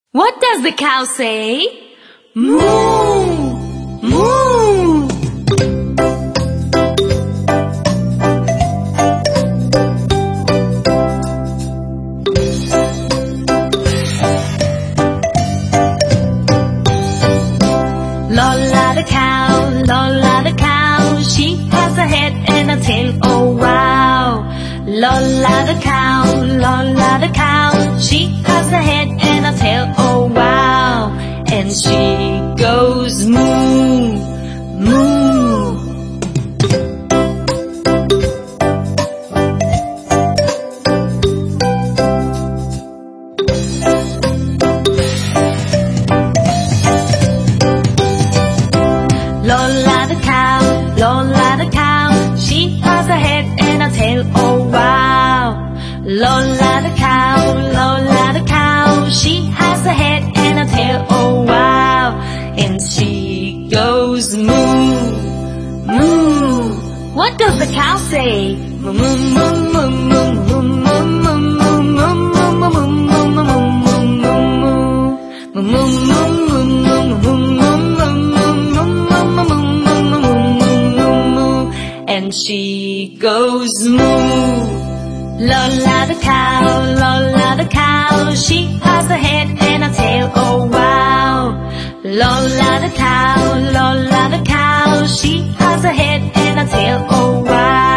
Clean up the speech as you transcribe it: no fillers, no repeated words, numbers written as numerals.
What does the cow say? Moo! Moo! Lola the cow, she has a head and a tail, oh wow. Lola the cow, she has a head and a tail, oh wow. And she goes moo, moo. Lola the cow, she has a head and a tail, oh wow. Lola the cow, she has a head and a tail, oh wow. And she goes moo, moo. What does the cow say? Moo, moo, moo, moo, moo, moo, moo, moo, moo, moo, moo, moo, moo, moo, moo, and she goes moo. Lola the cow, she has a head and a tail, oh wow. Lola the cow, she has a head and a tail, oh wow.